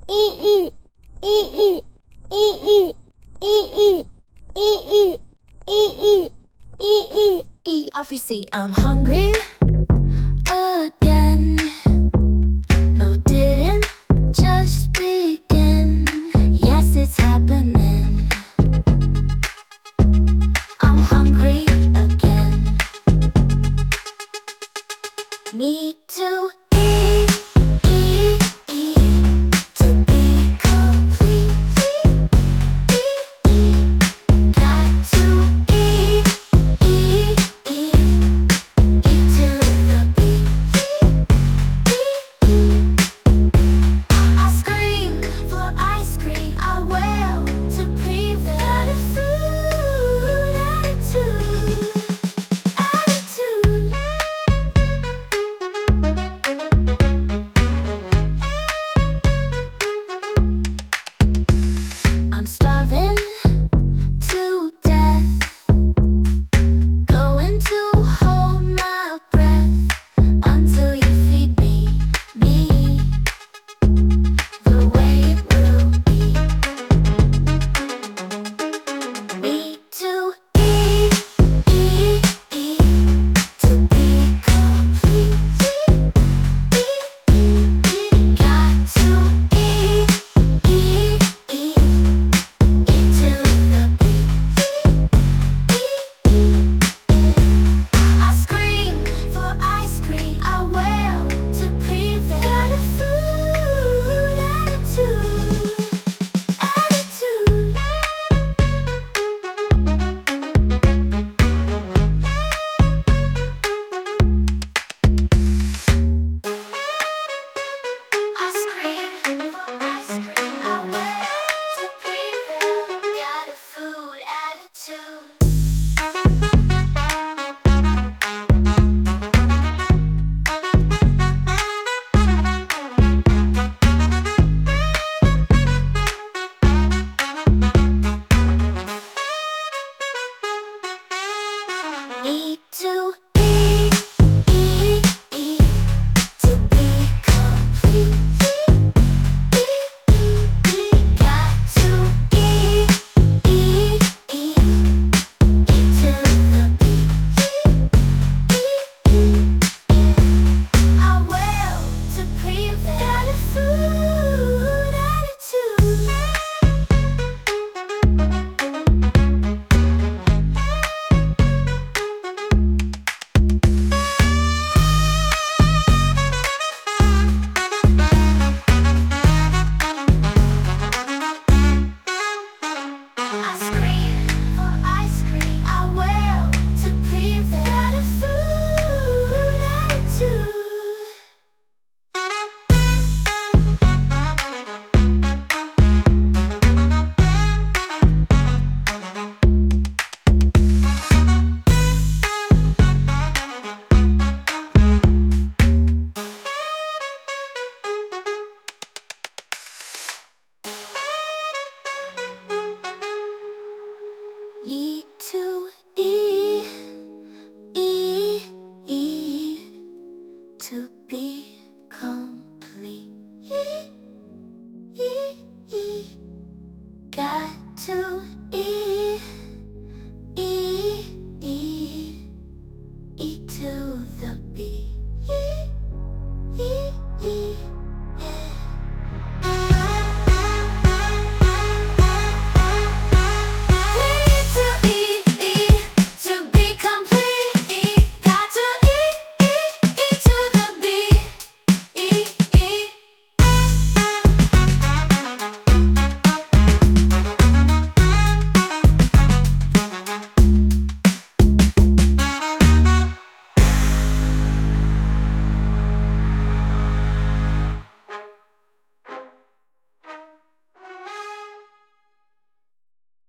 Obviously, I'm hungry again. No, didn't just begin. Yes, it's happening. I'm hungry again. Need to eat, eat, eat to be complete. Got to eat, eat, eat, eat till the beat. I scream for ice cream. I wail to breathe. Attitude, attitude, attitude. I'm starving to death, going to hold my breath until you feed me the way it will be. Need to eat, eat, eat to be complete. Got to eat, eat, eat, eat till the beat. I scream for ice cream. I wail to breathe. Attitude, attitude, attitude. I scream for ice cream. I wail to breathe. Got a food attitude. Need to eat, eat, eat to be complete. Got to eat, eat, eat, eat till the beat. I wail to breathe. Attitude, attitude. I scream for ice cream. I wail to breathe. Attitude, attitude. Need to eat, eat, eat to be complete. Got to